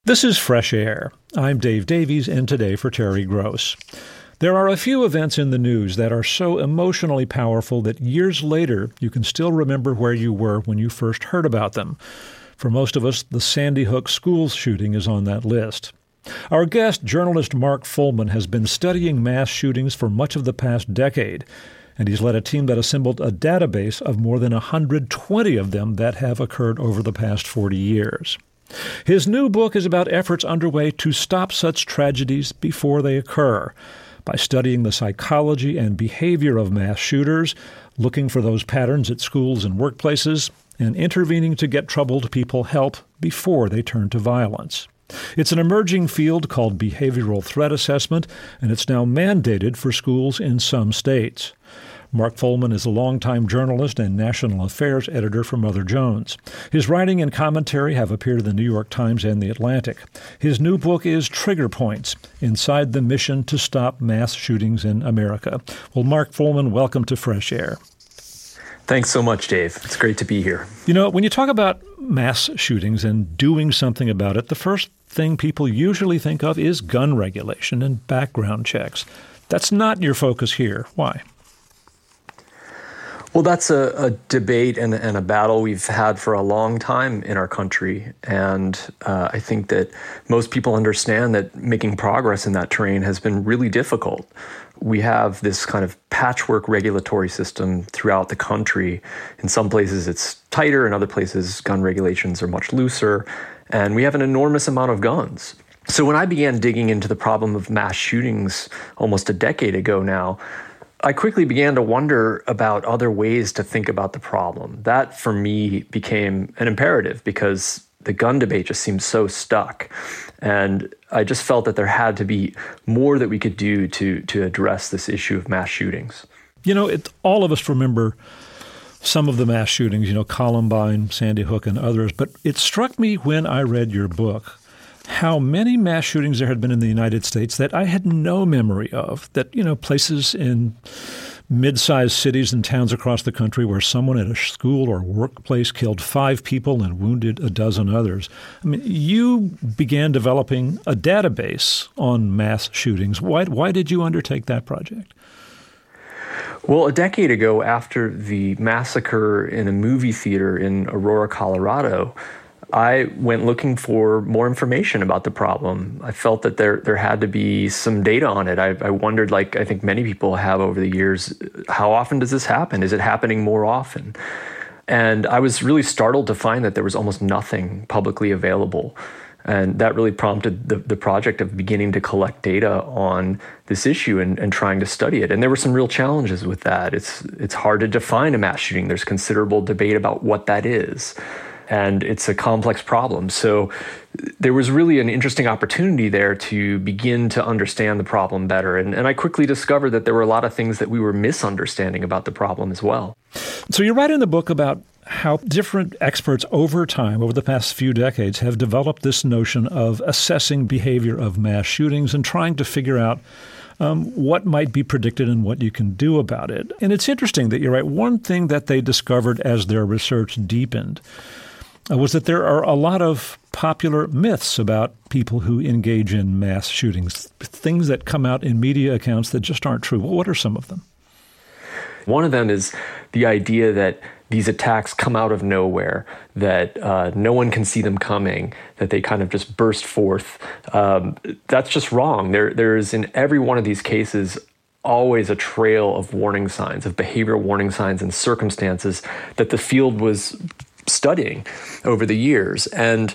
This is Fresh Air. I'm Dave Davies, and today for Terry Gross. There are a few events in the news that are so emotionally powerful that years later you can still remember where you were when you first heard about them. For most of us, the Sandy Hook school shooting is on that list. Our guest, journalist Mark Fullman, has been studying mass shootings for much of the past decade, and he's led a team that assembled a database of more than 120 of them that have occurred over the past 40 years. His new book is about efforts underway to stop such tragedies before they occur, by studying the psychology and behavior of mass shooters, looking for those patterns at schools and workplaces, and intervening to get troubled people help before they turn to violence. It's an emerging field called behavioral threat assessment, and it's now mandated for schools in some states. Mark Fullman is a longtime journalist and national affairs editor for Mother Jones. His writing and commentary have appeared in the New York Times and The Atlantic. His new book is Trigger Points, Inside the Mission to Stop Mass Shootings in America. Well, Mark Fullman, welcome to Fresh Air. Thanks so much, Dave. It's great to be here. You know, when you talk about mass shootings and doing something about it, the first thing people usually think of is gun regulation and background checks. That's not your focus here. Why? Well, that's a debate and a battle we've had for a long time in our country. And I think that most people understand that making progress in that terrain has been really difficult. We have this kind of patchwork regulatory system throughout the country. In some places it's tighter, in other places gun regulations are much looser, and we have an enormous amount of guns. So when I began digging into the problem of mass shootings almost a decade ago now, I quickly began to wonder about other ways to think about the problem. That, for me, became an imperative because the gun debate just seemed so stuck. And I just felt that there had to be more that we could do to address this issue of mass shootings. You know, all of us remember some of the mass shootings, Columbine, Sandy Hook, and others. But it struck me when I read your book how many mass shootings there had been in the United States that I had no memory of, that, places in mid-sized cities and towns across the country where someone at a school or workplace killed 5 people and wounded a dozen others. I mean, you began developing a database on mass shootings. Why did you undertake that project? Well, a decade ago, after the massacre in a movie theater in Aurora, Colorado, I went looking for more information about the problem. I felt that there had to be some data on it. I wondered, like I think many people have over the years, how often does this happen? Is it happening more often? And I was really startled to find that there was almost nothing publicly available. And that really prompted the project of beginning to collect data on this issue and trying to study it. And there were some real challenges with that. It's hard to define a mass shooting. There's considerable debate about what that is. And it's a complex problem. So there was really an interesting opportunity there to begin to understand the problem better. And I quickly discovered that there were a lot of things that we were misunderstanding about the problem as well. So you write in the book about how different experts over time, over the past few decades, have developed this notion of assessing behavior of mass shootings and trying to figure out what might be predicted and what you can do about it. And it's interesting that you're right. One thing that they discovered as their research deepened was that there are a lot of popular myths about people who engage in mass shootings, things that come out in media accounts that just aren't true. What are some of them? One of them is the idea that these attacks come out of nowhere, that no one can see them coming, that they kind of just burst forth. That's just wrong. There's in every one of these cases always a trail of warning signs, of behavioral warning signs and circumstances that the field was studying over the years. And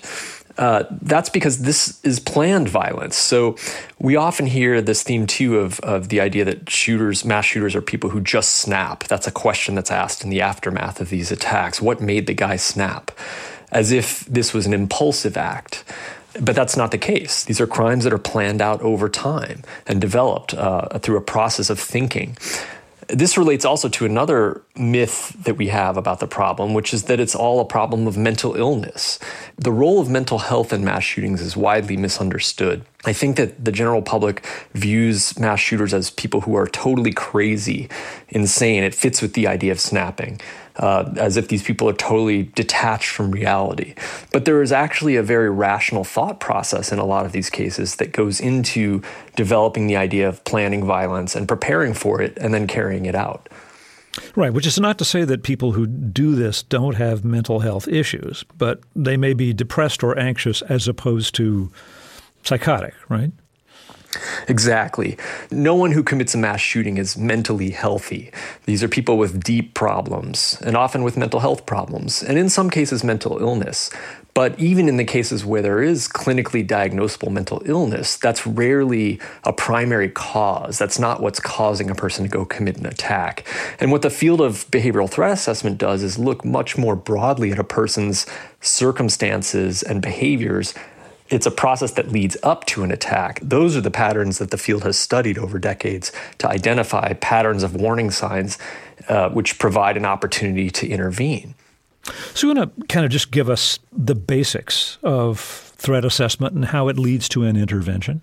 that's because this is planned violence. So we often hear this theme too of the idea that mass shooters are people who just snap. That's a question that's asked in the aftermath of these attacks. What made the guy snap? As if this was an impulsive act. But that's not the case. These are crimes that are planned out over time and developed through a process of thinking. This relates also to another myth that we have about the problem, which is that it's all a problem of mental illness. The role of mental health in mass shootings is widely misunderstood. I think that the general public views mass shooters as people who are totally crazy, insane. It fits with the idea of snapping. as if these people are totally detached from reality. But there is actually a very rational thought process in a lot of these cases that goes into developing the idea of planning violence and preparing for it and then carrying it out. Right, which is not to say that people who do this don't have mental health issues, but they may be depressed or anxious as opposed to psychotic, right? Exactly. No one who commits a mass shooting is mentally healthy. These are people with deep problems and often with mental health problems, and in some cases mental illness. But even in the cases where there is clinically diagnosable mental illness, that's rarely a primary cause. That's not what's causing a person to go commit an attack. And what the field of behavioral threat assessment does is look much more broadly at a person's circumstances and behaviors. It's a process that leads up to an attack. Those are the patterns that the field has studied over decades to identify patterns of warning signs which provide an opportunity to intervene. So you want to kind of just give us the basics of threat assessment and how it leads to an intervention?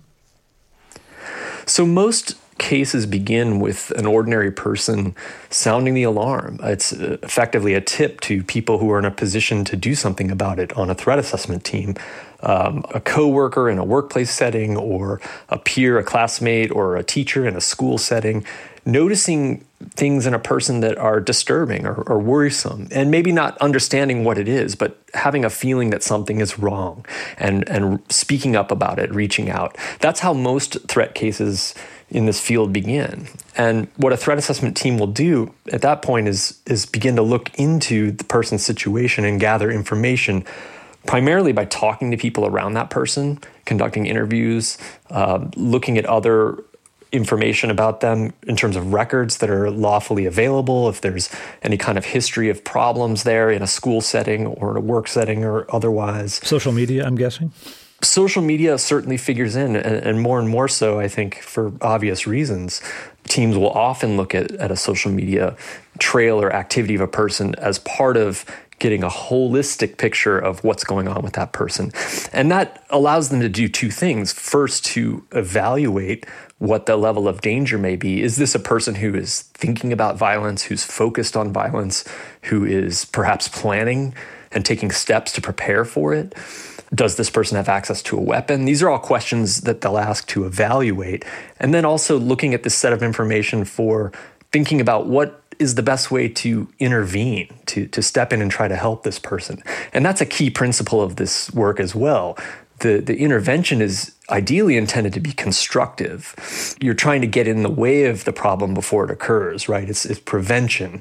So most cases begin with an ordinary person sounding the alarm. It's effectively a tip to people who are in a position to do something about it on a threat assessment team. A coworker in a workplace setting, or a peer, a classmate, or a teacher in a school setting, noticing things in a person that are disturbing or worrisome, and maybe not understanding what it is, but having a feeling that something is wrong and speaking up about it, reaching out. That's how most threat cases in this field begin. And what a threat assessment team will do at that point is begin to look into the person's situation and gather information, primarily by talking to people around that person, conducting interviews, looking at other information about them in terms of records that are lawfully available, if there's any kind of history of problems there in a school setting or in a work setting or otherwise. Social media, I'm guessing? Social media certainly figures in, and more so, I think, for obvious reasons. Teams will often look at a social media trail or activity of a person as part of getting a holistic picture of what's going on with that person. And that allows them to do two things. First, to evaluate what the level of danger may be. Is this a person who is thinking about violence, who's focused on violence, who is perhaps planning and taking steps to prepare for it? Does this person have access to a weapon? These are all questions that they'll ask to evaluate. And then also looking at this set of information for thinking about what is the best way to intervene, to step in and try to help this person. And that's a key principle of this work as well. The intervention is ideally intended to be constructive. You're trying to get in the way of the problem before it occurs, right? It's prevention.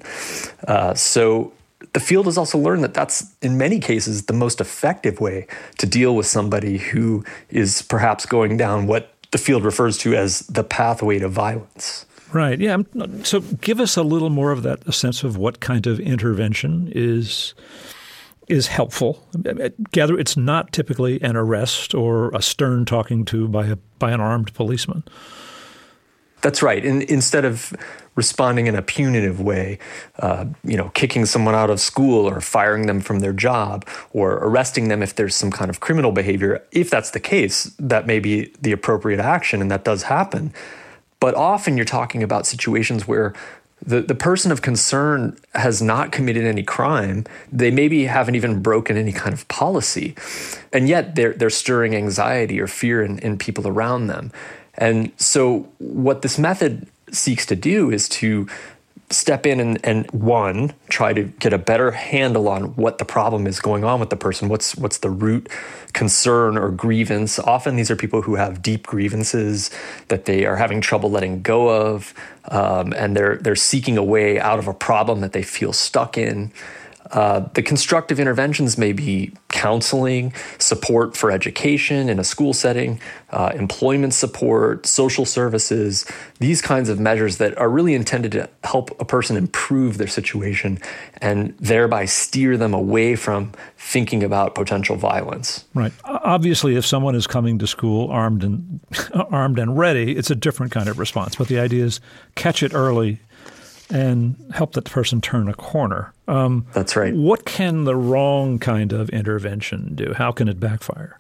So the field has also learned that that's, in many cases, the most effective way to deal with somebody who is perhaps going down what the field refers to as the pathway to violence. Right. Yeah. So give us a little more of that, a sense of what kind of intervention is helpful. Gather it's not typically an arrest or a stern talking to by an armed policeman. That's right. And instead of responding in a punitive way, kicking someone out of school or firing them from their job or arresting them if there's some kind of criminal behavior, if that's the case, that may be the appropriate action, and that does happen. But often you're talking about situations where the person of concern has not committed any crime. They maybe haven't even broken any kind of policy, and yet they're stirring anxiety or fear in people around them. And so what this method seeks to do is to step in and one, try to get a better handle on what the problem is going on with the person. What's the root concern or grievance? Often these are people who have deep grievances that they are having trouble letting go of, and they're seeking a way out of a problem that they feel stuck in. The constructive interventions may be counseling, support for education in a school setting, employment support, social services, these kinds of measures that are really intended to help a person improve their situation and thereby steer them away from thinking about potential violence. Right. Obviously, if someone is coming to school armed and ready, it's a different kind of response. But the idea is catch it early and help that person turn a corner. That's right. What can the wrong kind of intervention do? How can it backfire?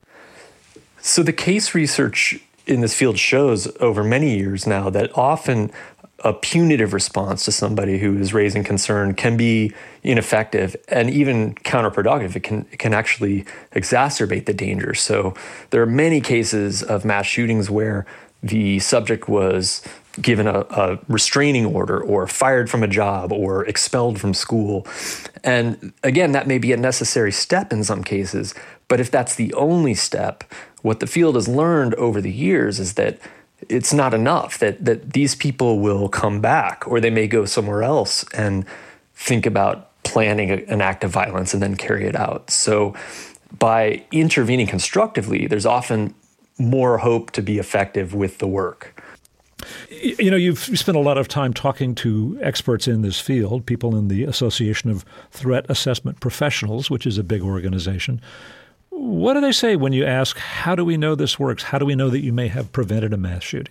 So the case research in this field shows over many years now that often a punitive response to somebody who is raising concern can be ineffective and even counterproductive. It can actually exacerbate the danger. So there are many cases of mass shootings where the subject was given a restraining order or fired from a job or expelled from school. And again, that may be a necessary step in some cases, but if that's the only step, what the field has learned over the years is that it's not enough, that these people will come back, or they may go somewhere else and think about planning an act of violence and then carry it out. So by intervening constructively, there's often more hope to be effective with the work. You know, you've spent a lot of time talking to experts in this field, people in the Association of Threat Assessment Professionals, which is a big organization. What do they say when you ask, how do we know this works? How do we know that you may have prevented a mass shooting?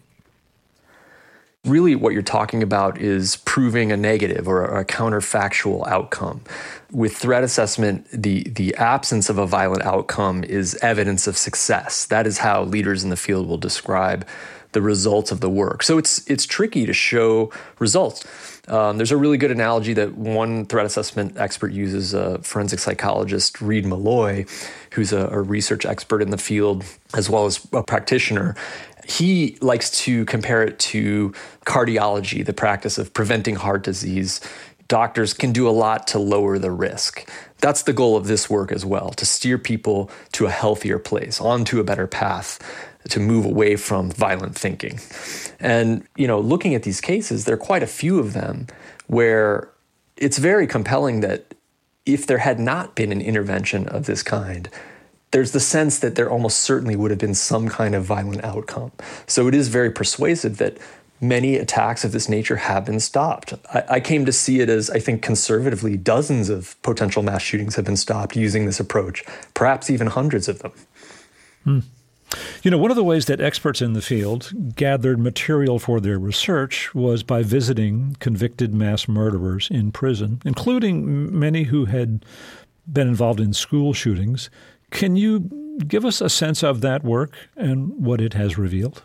Really, what you're talking about is proving a negative or a counterfactual outcome. With threat assessment, the absence of a violent outcome is evidence of success. That is how leaders in the field will describe the results of the work. So it's tricky to show results. There's a really good analogy that one threat assessment expert uses, forensic psychologist Reid Malloy, who's a research expert in the field as well as a practitioner. He likes to compare it to cardiology, the practice of preventing heart disease. Doctors can do a lot to lower the risk. That's the goal of this work as well, to steer people to a healthier place, onto a better path, to move away from violent thinking. And, looking at these cases, there are quite a few of them where it's very compelling that if there had not been an intervention of this kind, there's the sense that there almost certainly would have been some kind of violent outcome. So it is very persuasive that many attacks of this nature have been stopped. I came to see it as, I think, conservatively, dozens of potential mass shootings have been stopped using this approach, perhaps even hundreds of them. One of the ways that experts in the field gathered material for their research was by visiting convicted mass murderers in prison, including many who had been involved in school shootings. Can you give us a sense of that work and what it has revealed?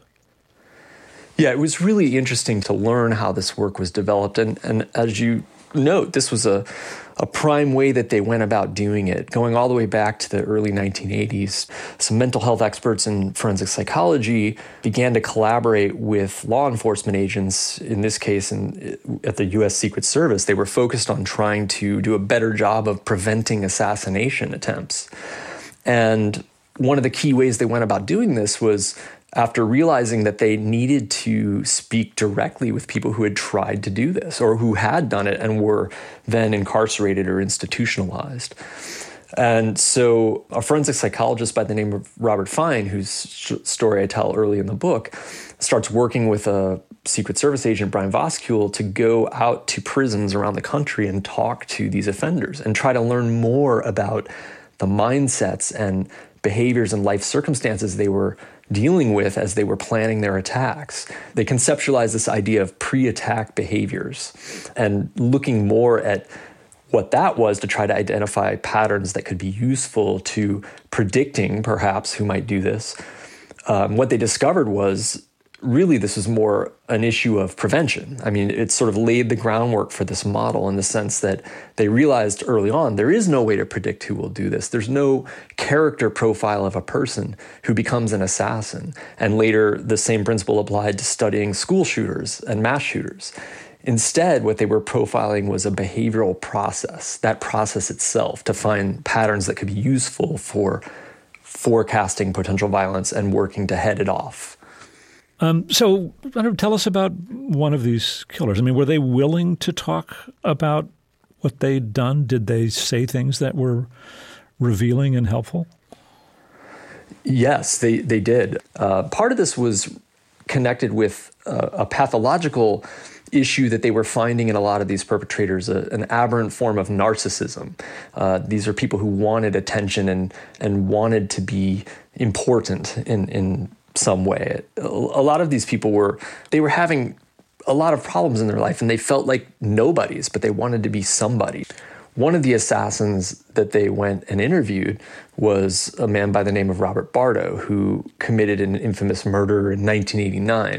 Yeah, it was really interesting to learn how this work was developed. And as you note, this was a prime way that they went about doing it, going all the way back to the early 1980s. Some mental health experts in forensic psychology began to collaborate with law enforcement agents, in this case at the U.S. Secret Service. They were focused on trying to do a better job of preventing assassination attempts. And one of the key ways they went about doing this was after realizing that they needed to speak directly with people who had tried to do this or who had done it and were then incarcerated or institutionalized. And so a forensic psychologist by the name of Robert Fine, whose story I tell early in the book, starts working with a Secret Service agent, Brian Voskuil, to go out to prisons around the country and talk to these offenders and try to learn more about the mindsets and behaviors and life circumstances they were dealing with as they were planning their attacks. They conceptualized this idea of pre-attack behaviors and looking more at what that was to try to identify patterns that could be useful to predicting perhaps who might do this. What they discovered was really this was more an issue of prevention. I mean, it sort of laid the groundwork for this model in the sense that they realized early on there is no way to predict who will do this. There's no character profile of a person who becomes an assassin. And later, the same principle applied to studying school shooters and mass shooters. Instead, what they were profiling was a behavioral process, that process itself, to find patterns that could be useful for forecasting potential violence and working to head it off. So tell us about one of these killers. I mean, were they willing to talk about what they'd done? Did they say things that were revealing and helpful? Yes, they did. Part of this was connected with a pathological issue that they were finding in a lot of these perpetrators, an aberrant form of narcissism. These are people who wanted attention and wanted to be important in some way. A lot of these people were having a lot of problems in their life and they felt like nobodies, but they wanted to be somebody. One of the assassins that they went and interviewed was a man by the name of Robert Bardo, who committed an infamous murder in 1989.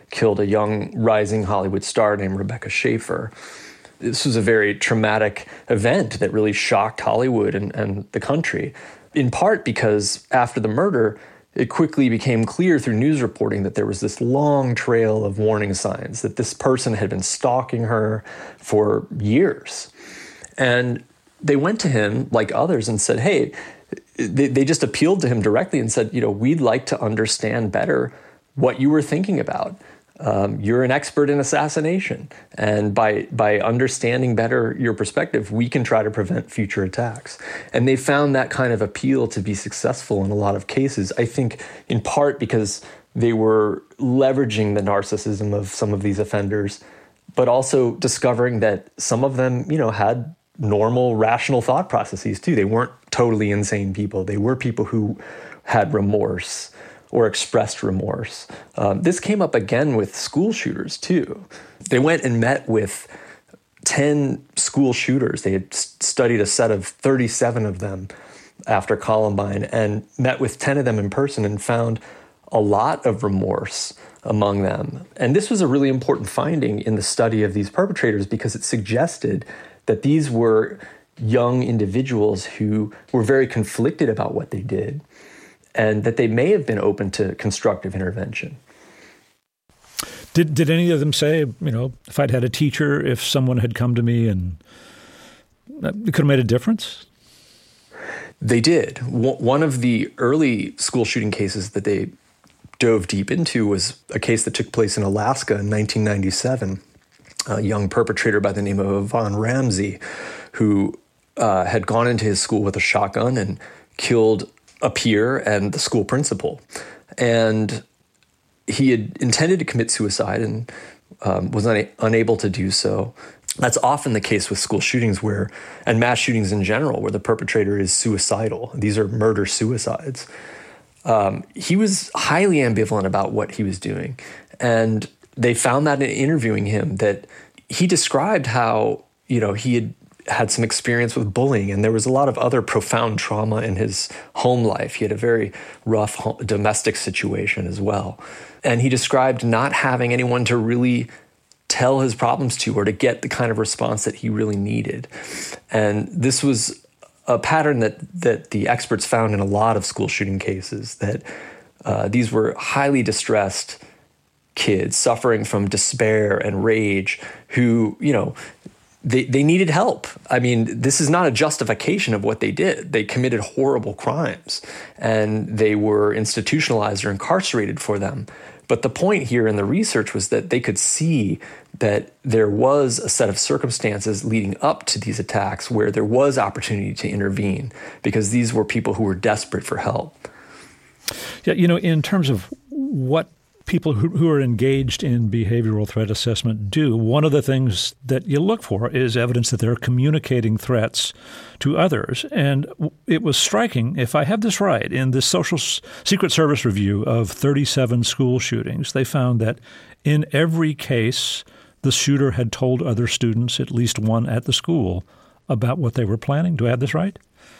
killed a young rising Hollywood star named Rebecca Schaeffer. This was a very traumatic event that really shocked Hollywood and the country, in part because after the murder, it quickly became clear through news reporting that there was this long trail of warning signs, that this person had been stalking her for years. And they went to him, like others, and said, hey, they just appealed to him directly and said, we'd like to understand better what you were thinking about. You're an expert in assassination. And by understanding better your perspective, we can try to prevent future attacks. And they found that kind of appeal to be successful in a lot of cases, I think in part because they were leveraging the narcissism of some of these offenders, but also discovering that some of them, had normal, rational thought processes too. They weren't totally insane people. They were people who had remorse or expressed remorse. This came up again with school shooters too. They went and met with 10 school shooters. They had studied a set of 37 of them after Columbine and met with 10 of them in person and found a lot of remorse among them. And this was a really important finding in the study of these perpetrators because it suggested that these were young individuals who were very conflicted about what they did, and that they may have been open to constructive intervention. Did any of them say, if I'd had a teacher, if someone had come to me and it could have made a difference? They did. One of the early school shooting cases that they dove deep into was a case that took place in Alaska in 1997. A young perpetrator by the name of Yvonne Ramsey, who had gone into his school with a shotgun and killed a peer and the school principal. And he had intended to commit suicide and was unable to do so. That's often the case with school shootings and mass shootings in general, where the perpetrator is suicidal. These are murder-suicides. He was highly ambivalent about what he was doing. And they found that in interviewing him, that he described how, he had some experience with bullying, and there was a lot of other profound trauma in his home life. He had a very rough domestic situation as well. And he described not having anyone to really tell his problems to or to get the kind of response that he really needed. And this was a pattern that the experts found in a lot of school shooting cases, that these were highly distressed kids suffering from despair and rage who, they needed help. I mean, this is not a justification of what they did. They committed horrible crimes and they were institutionalized or incarcerated for them. But the point here in the research was that they could see that there was a set of circumstances leading up to these attacks where there was opportunity to intervene because these were people who were desperate for help. Yeah, in terms of what people who are engaged in behavioral threat assessment do, one of the things that you look for is evidence that they're communicating threats to others. And it was striking, if I have this right, in the Social Secret Service review of 37 school shootings, they found that in every case, the shooter had told other students, at least one at the school, about what they were planning. Do I have this right?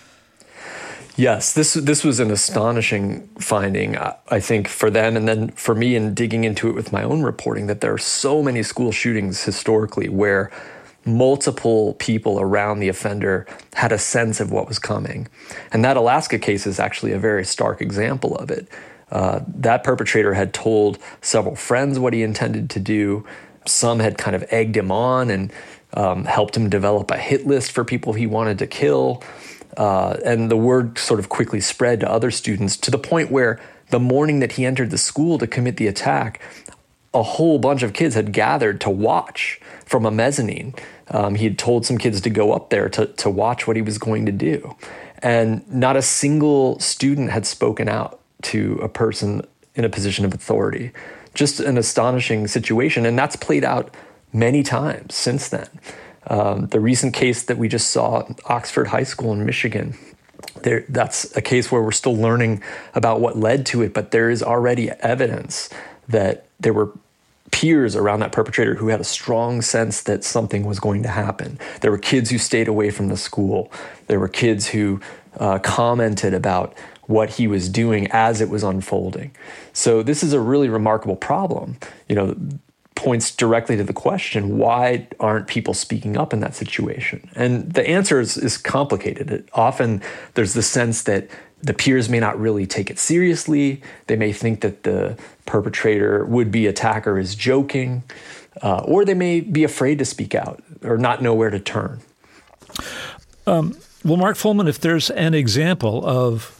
Yes, this was an astonishing finding, I think, for them, and then for me in digging into it with my own reporting, that there are so many school shootings historically where multiple people around the offender had a sense of what was coming. And that Alaska case is actually a very stark example of it. That perpetrator had told several friends what he intended to do. Some had kind of egged him on and helped him develop a hit list for people he wanted to kill. And the word sort of quickly spread to other students to the point where the morning that he entered the school to commit the attack, a whole bunch of kids had gathered to watch from a mezzanine. He had told some kids to go up there to watch what he was going to do. And not a single student had spoken out to a person in a position of authority. Just an astonishing situation. And that's played out many times since then. The recent case that we just saw at Oxford High School in Michigan, that's a case where we're still learning about what led to it, but there is already evidence that there were peers around that perpetrator who had a strong sense that something was going to happen. There were kids who stayed away from the school. There were kids who commented about what he was doing as it was unfolding. So this is a really remarkable problem, points directly to the question, why aren't people speaking up in that situation? And the answer is complicated. Often there's the sense that the peers may not really take it seriously. They may think that the perpetrator, would-be attacker, is joking, or they may be afraid to speak out or not know where to turn. Well, Mark Fullman, if there's an example of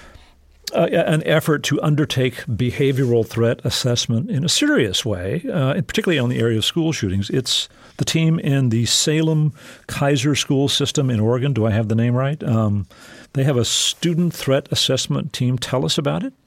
an effort to undertake behavioral threat assessment in a serious way, particularly on the area of school shootings, it's the team in the Salem Kaiser school system in Oregon. Do I have the name right? They have a student threat assessment team. Tell us about it.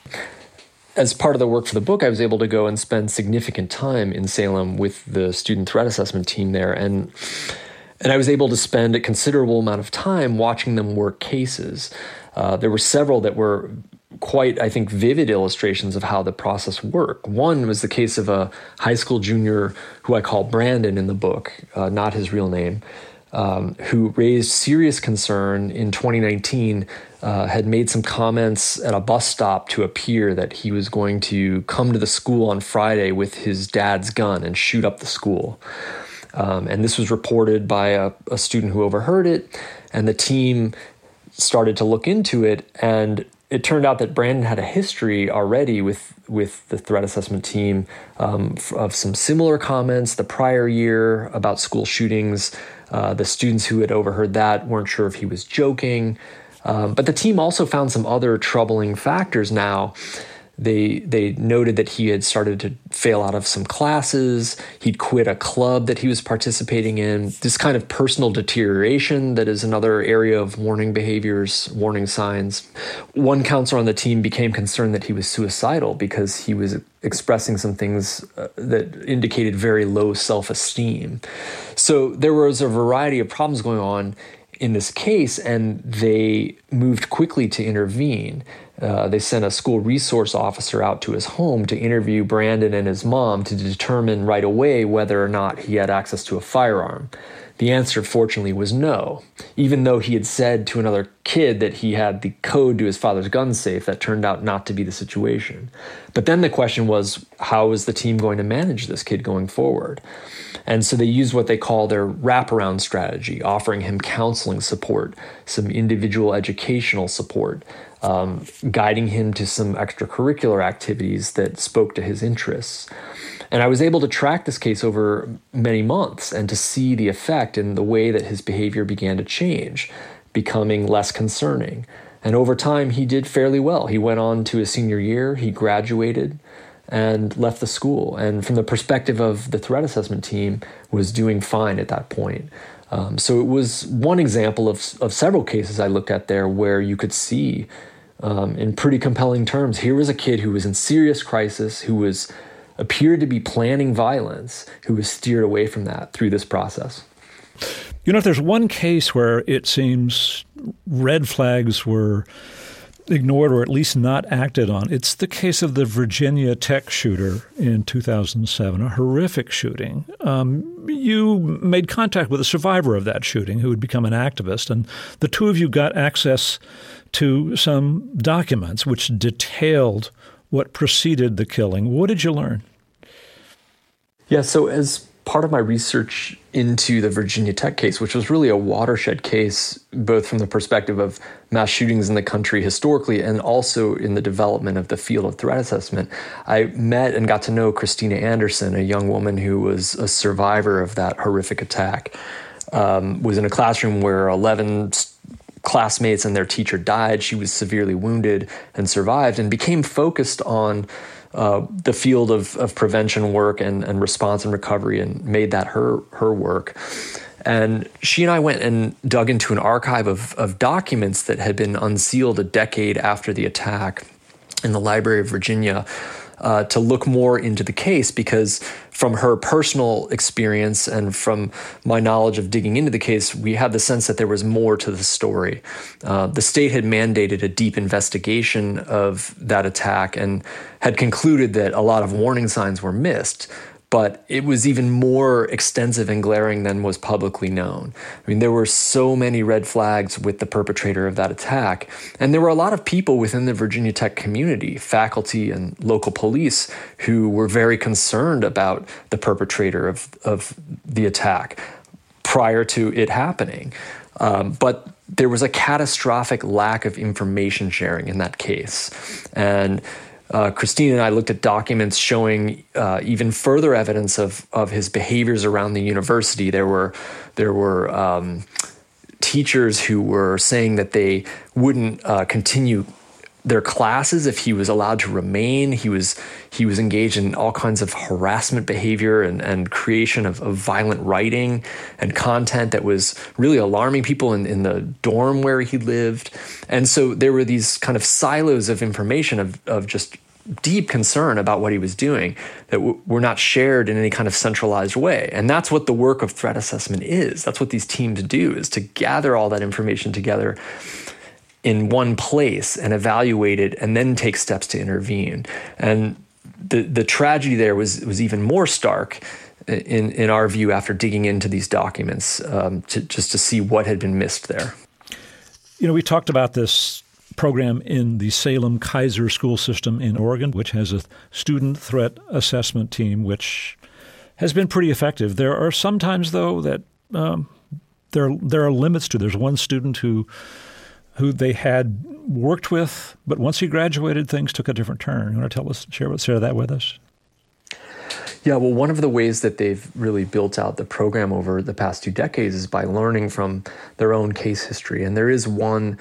As part of the work for the book, I was able to go and spend significant time in Salem with the student threat assessment team there. And I was able to spend a considerable amount of time watching them work cases. There were several that were quite, I think, vivid illustrations of how the process worked. One was the case of a high school junior who I call Brandon in the book, not his real name, who raised serious concern in 2019, had made some comments at a bus stop to a peer that he was going to come to the school on Friday with his dad's gun and shoot up the school. And this was reported by a student who overheard it, and the team started to look into it, and it turned out that Brandon had a history already with the threat assessment team of some similar comments the prior year about school shootings. The students who had overheard that weren't sure if he was joking. But the team also found some other troubling factors now. They noted that he had started to fail out of some classes. He'd quit a club that he was participating in. This kind of personal deterioration that is another area of warning behaviors, warning signs. One counselor on the team became concerned that he was suicidal because he was expressing some things that indicated very low self-esteem. So there was a variety of problems going on in this case, and they moved quickly to intervene. They sent a school resource officer out to his home to interview Brandon and his mom to determine right away whether or not he had access to a firearm. The answer, fortunately, was no. Even though he had said to another kid that he had the code to his father's gun safe, that turned out not to be the situation. But then the question was, how is the team going to manage this kid going forward? And so they used what they call their wraparound strategy, offering him counseling support, some individual educational support, guiding him to some extracurricular activities that spoke to his interests. And I was able to track this case over many months and to see the effect in the way that his behavior began to change, becoming less concerning. And over time, he did fairly well. He went on to his senior year, he graduated and left the school. And from the perspective of the threat assessment team, was doing fine at that point. So it was one example of several cases I looked at there where you could see in pretty compelling terms, here was a kid who was in serious crisis, who appeared to be planning violence, who was steered away from that through this process. You know, if there's one case where it seems red flags were ignored or at least not acted on, it's the case of the Virginia Tech shooter in 2007, a horrific shooting. You made contact with a survivor of that shooting who had become an activist, and the two of you got access to some documents which detailed what preceded the killing. What did you learn? Yeah, so as part of my research into the Virginia Tech case, which was really a watershed case, both from the perspective of mass shootings in the country historically and also in the development of the field of threat assessment, I met and got to know Christina Anderson, a young woman who was a survivor of that horrific attack, was in a classroom where 11 classmates and their teacher died. She was severely wounded and survived, and became focused on the field of prevention work and response and recovery, and made that her work. And she and I went and dug into an archive of documents that had been unsealed a decade after the attack in the Library of Virginia, to look more into the case, because from her personal experience and from my knowledge of digging into the case, we had the sense that there was more to the story. The state had mandated a deep investigation of that attack and had concluded that a lot of warning signs were missed. but it was even more extensive and glaring than was publicly known. I mean, there were so many red flags with the perpetrator of that attack, and there were a lot of people within the Virginia Tech community, faculty and local police, who were very concerned about the perpetrator of the attack prior to it happening. But there was a catastrophic lack of information sharing in that case. And Christine and I looked at documents showing even further evidence of his behaviors around the university. There were teachers who were saying that they wouldn't continue their classes if he was allowed to remain. He was engaged in all kinds of harassment behavior and creation of violent writing and content that was really alarming people in the dorm where he lived. And so there were these kind of silos of information of just deep concern about what he was doing that were not shared in any kind of centralized way. And that's what the work of threat assessment is. That's what these teams do, is to gather all that information together in one place and evaluate it and then take steps to intervene. And the tragedy there was even more stark in our view after digging into these documents just to see what had been missed there. You know, we talked about this program in the Salem-Keizer school system in Oregon, which has a student threat assessment team, which has been pretty effective. There are sometimes, though, that there are limits to. There's one student who they had worked with, but once he graduated, things took a different turn. You want to share that with us? Yeah, well, one of the ways that they've really built out the program over the past 2 decades is by learning from their own case history. And there is one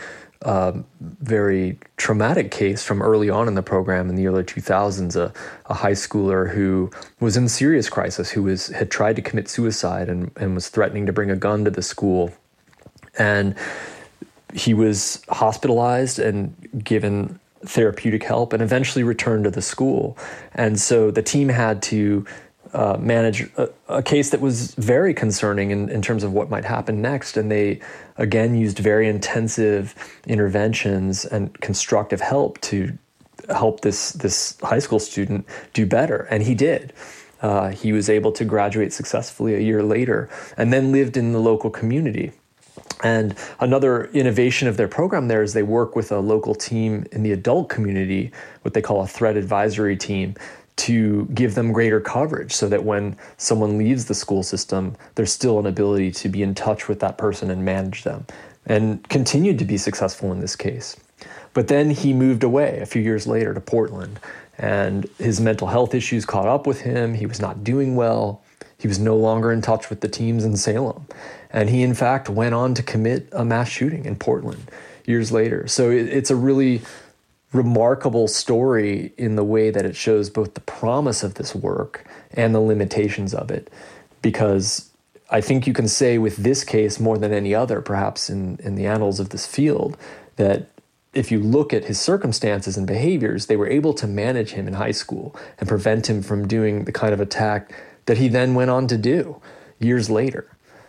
very traumatic case from early on in the program in the early 2000s, a high schooler who was in serious crisis, who had tried to commit suicide and was threatening to bring a gun to the school. And he was hospitalized and given therapeutic help and eventually returned to the school. And so the team had to manage a case that was very concerning in terms of what might happen next. And they, again, used very intensive interventions and constructive help to help this high school student do better. And he did. He was able to graduate successfully a year later and then lived in the local community. And another innovation of their program there is they work with a local team in the adult community, what they call a threat advisory team, to give them greater coverage so that when someone leaves the school system, there's still an ability to be in touch with that person and manage them, and continued to be successful in this case. But then he moved away a few years later to Portland, and his mental health issues caught up with him. He was not doing well. He was no longer in touch with the teams in Salem. And he, in fact, went on to commit a mass shooting in Portland years later. So it's a really remarkable story in the way that it shows both the promise of this work and the limitations of it. Because I think you can say with this case more than any other, perhaps in the annals of this field, that if you look at his circumstances and behaviors, they were able to manage him in high school and prevent him from doing the kind of attack that he then went on to do years later.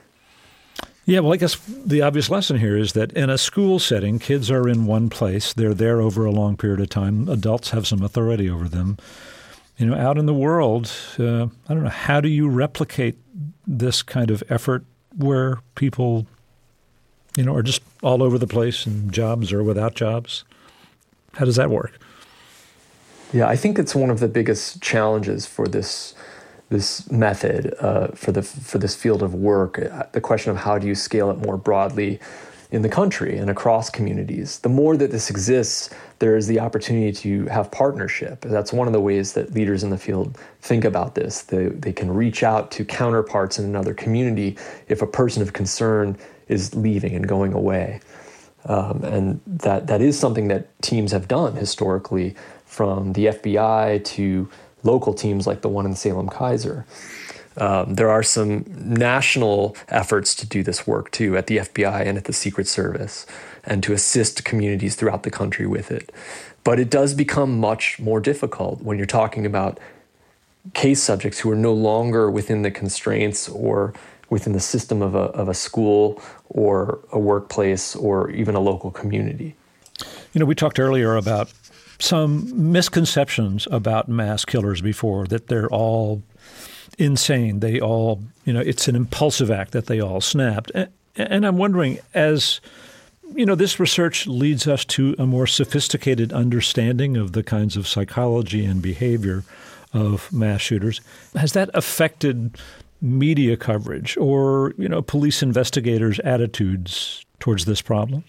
Yeah, well, I guess the obvious lesson here is that in a school setting, kids are in one place. They're there over a long period of time. Adults have some authority over them. You know, out in the world, I don't know, how do you replicate this kind of effort where people, you know, are just all over the place in jobs or without jobs? How does that work? Yeah, I think it's one of the biggest challenges for this method, for this field of work, the question of how do you scale it more broadly in the country and across communities. The more that this exists, there is the opportunity to have partnership. That's one of the ways that leaders in the field think about this. They can reach out to counterparts in another community if a person of concern is leaving and going away. And that is something that teams have done historically, from the FBI to local teams like the one in Salem-Keizer. There are some national efforts to do this work too at the FBI and at the Secret Service, and to assist communities throughout the country with it. But it does become much more difficult when you're talking about case subjects who are no longer within the constraints or within the system of a school or a workplace or even a local community. You know, we talked earlier about some misconceptions about mass killers before, that they're all insane. They all, it's an impulsive act that they all snapped. And I'm wondering, as this research leads us to a more sophisticated understanding of the kinds of psychology and behavior of mass shooters. Has that affected media coverage or, police investigators' attitudes towards this problem?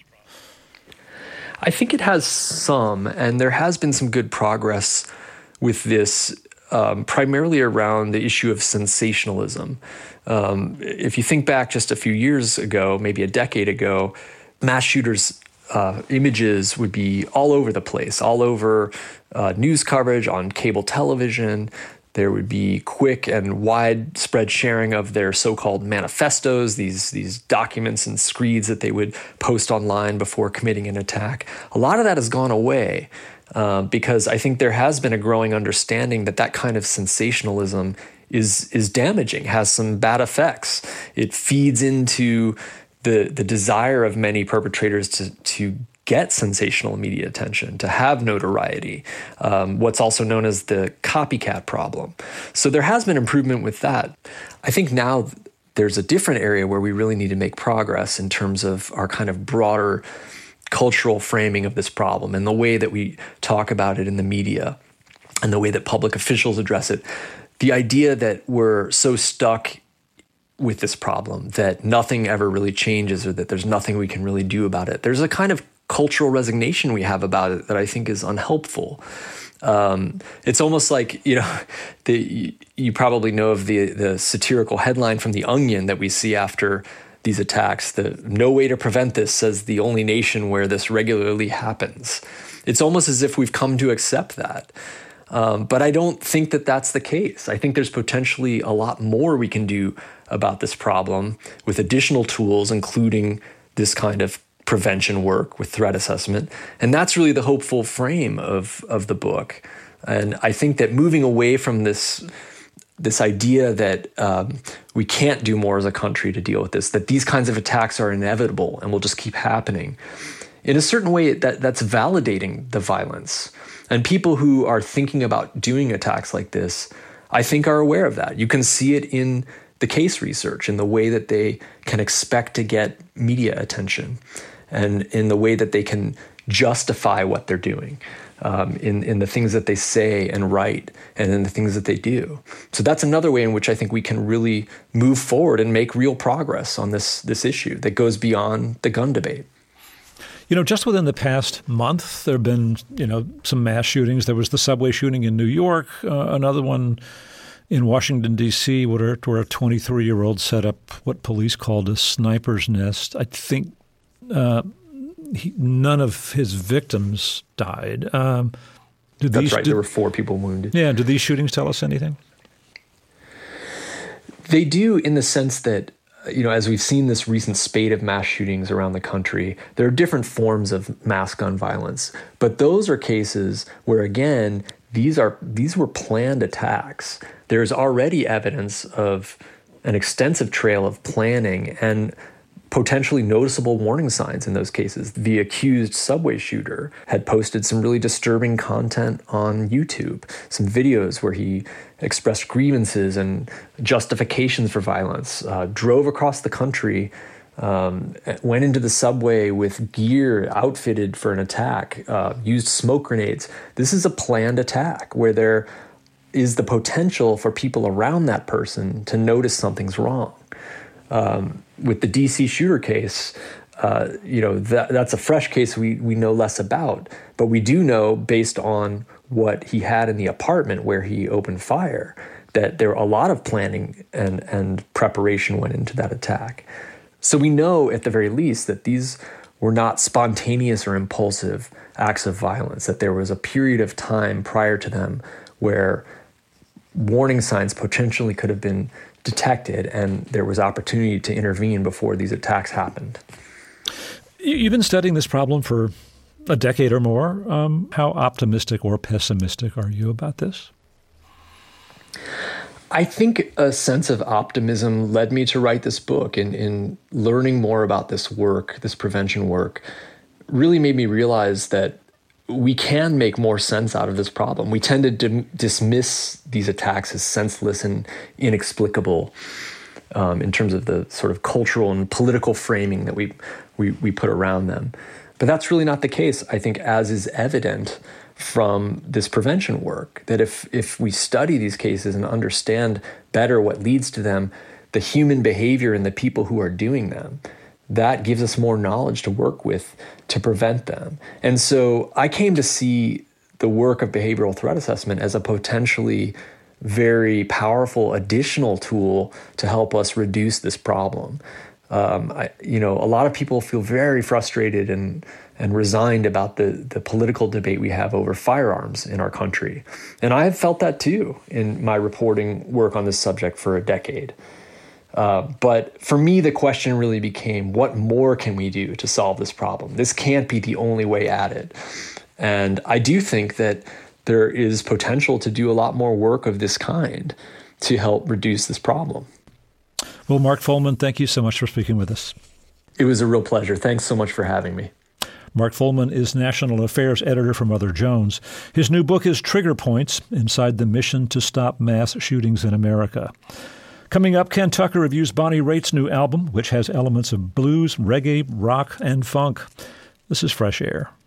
I think it has some, and there has been some good progress with this, primarily around the issue of sensationalism. If you think back just a few years ago, maybe a decade ago, mass shooters' images would be all over the place, all over news coverage, on cable television. There would be quick and widespread sharing of their so-called manifestos, these documents and screeds that they would post online before committing an attack. A lot of that has gone away because I think there has been a growing understanding that kind of sensationalism is damaging, has some bad effects. It feeds into the desire of many perpetrators to get sensational media attention, to have notoriety, what's also known as the copycat problem. So there has been improvement with that. I think now there's a different area where we really need to make progress in terms of our kind of broader cultural framing of this problem and the way that we talk about it in the media and the way that public officials address it. The idea that we're so stuck with this problem that nothing ever really changes or that there's nothing we can really do about it. There's a kind of cultural resignation we have about it that I think is unhelpful. It's almost like, you probably know of the satirical headline from The Onion that we see after these attacks, "No way to prevent this," says the only nation where this regularly happens. It's almost as if we've come to accept that. But I don't think that that's the case. I think there's potentially a lot more we can do about this problem with additional tools, including this kind of prevention work with threat assessment. And that's really the hopeful frame of the book. And I think that moving away from this idea that we can't do more as a country to deal with this, that these kinds of attacks are inevitable and will just keep happening, in a certain way that's validating the violence. And people who are thinking about doing attacks like this, I think, are aware of that. You can see it in the case research, in the way that they can expect to get media attention, and in the way that they can justify what they're doing, in the things that they say and write, and in the things that they do. So that's another way in which I think we can really move forward and make real progress on this issue that goes beyond the gun debate. Just within the past month, there have been, some mass shootings. There was the subway shooting in New York, another one in Washington, D.C., where a 23-year-old set up what police called a sniper's nest. I think none of his victims died. That's right. There were 4 people wounded. Yeah. Do these shootings tell us anything? They do, in the sense that, as we've seen this recent spate of mass shootings around the country, there are different forms of mass gun violence. But those are cases where, again, these were planned attacks. There's already evidence of an extensive trail of planning and potentially noticeable warning signs in those cases. The accused subway shooter had posted some really disturbing content on YouTube, some videos where he expressed grievances and justifications for violence, drove across the country, went into the subway with gear outfitted for an attack, used smoke grenades. This is a planned attack where there is the potential for people around that person to notice something's wrong. With the DC shooter case, that's a fresh case we know less about, but we do know, based on what he had in the apartment where he opened fire, that there a lot of planning and preparation went into that attack. So we know, at the very least, that these were not spontaneous or impulsive acts of violence, that there was a period of time prior to them where warning signs potentially could have been detected and there was opportunity to intervene before these attacks happened. You've been studying this problem for a decade or more. How optimistic or pessimistic are you about this? I think a sense of optimism led me to write this book, in learning more about this work, this prevention work, really made me realize that we can make more sense out of this problem. We tend to dismiss these attacks as senseless and inexplicable in terms of the sort of cultural and political framing that we put around them. But that's really not the case, I think, as is evident from this prevention work, that if we study these cases and understand better what leads to them, the human behavior and the people who are doing them, that gives us more knowledge to work with to prevent them. And so I came to see the work of behavioral threat assessment as a potentially very powerful additional tool to help us reduce this problem. A lot of people feel very frustrated and resigned about the political debate we have over firearms in our country. And I have felt that too in my reporting work on this subject for a decade. But for me, the question really became, what more can we do to solve this problem? This can't be the only way at it. And I do think that there is potential to do a lot more work of this kind to help reduce this problem. Well, Mark Fullman, thank you so much for speaking with us. It was a real pleasure. Thanks so much for having me. Mark Fullman is National Affairs Editor for Mother Jones. His new book is Trigger Points: Inside the Mission to Stop Mass Shootings in America. Coming up, Ken Tucker reviews Bonnie Raitt's new album, which has elements of blues, reggae, rock, and funk. This is Fresh Air.